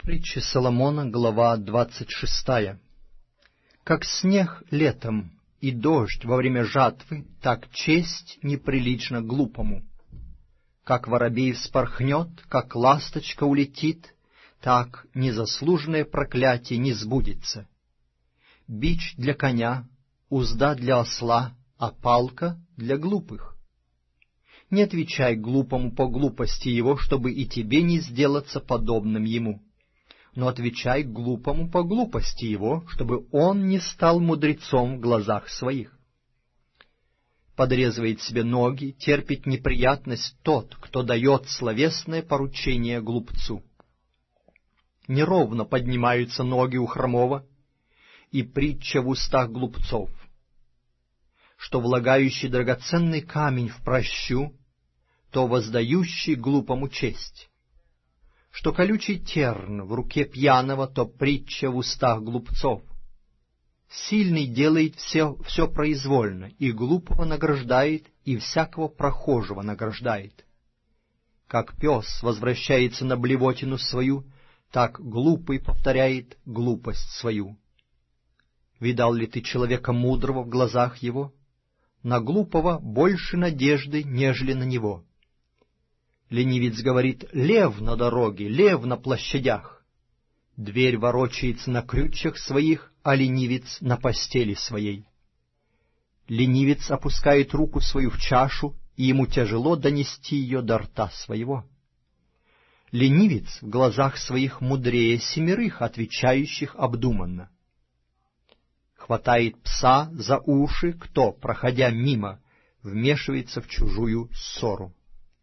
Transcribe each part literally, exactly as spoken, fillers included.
Притча Соломона, глава двадцать шестая. Как снег летом и дождь во время жатвы, так честь неприлична глупому. Как воробей вспорхнет, как ласточка улетит, так незаслуженное проклятие не сбудется. Бич для коня, узда для осла, а палка для глупых. Не отвечай глупому по глупости его, чтобы и тебе не сделаться подобным ему. Но отвечай глупому по глупости его, чтобы он не стал мудрецом в глазах своих. Подрезывает себе ноги, терпит неприятность тот, кто дает словесное поручение глупцу. Неровно поднимаются ноги у хромого, и притча в устах глупцов, что влагающий драгоценный камень в прощу, то воздающий глупому честь. Что колючий терн в руке пьяного, то притча в устах глупцов. Сильный делает все, все произвольно, и глупого награждает, и всякого прохожего награждает. Как пес возвращается на блевотину свою, так глупый повторяет глупость свою. Видал ли ты человека мудрого в глазах его? На глупого больше надежды, нежели на него. Ленивец говорит: «Лев на дороге, лев на площадях». Дверь ворочается на крючьях своих, а ленивец на постели своей. Ленивец опускает руку свою в чашу, и ему тяжело донести ее до рта своего. Ленивец в глазах своих мудрее семерых, отвечающих обдуманно. Хватает пса за уши, кто, проходя мимо, вмешивается в чужую ссору.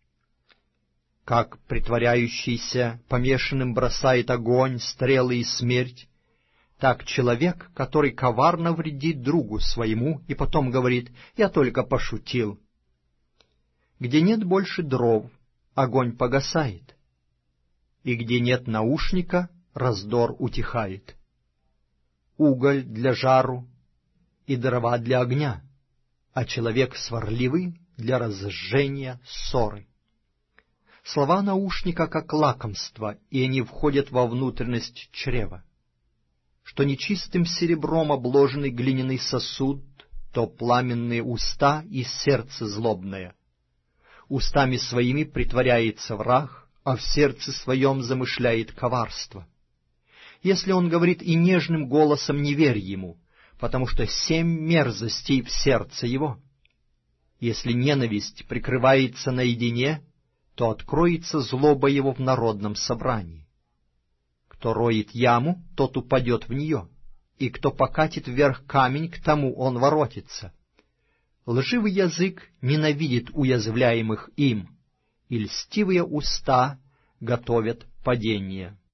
Как притворяющийся помешанным бросает огонь, стрелы и смерть, так человек, который коварно вредит другу своему и потом говорит: «Я только пошутил». Где нет больше дров, огонь погасает, и где нет наушника, раздор утихает. Уголь для жару и дрова для огня, а человек сварливый для разжжения ссоры. Слова наушника как лакомство, и они входят во внутренность чрева. Что нечистым серебром обложенный глиняный сосуд, то пламенные уста и сердце злобное. Устами своими притворяется враг, а в сердце своем замышляет коварство. Если он говорит и нежным голосом, не верь ему, потому что семь мерзостей в сердце его. Если ненависть прикрывается наедине, то откроется злоба его в народном собрании. Кто роет яму, тот упадет в нее, и кто покатит вверх камень, к тому он воротится. Лживый язык ненавидит уязвляемых им, и льстивые уста готовят падение.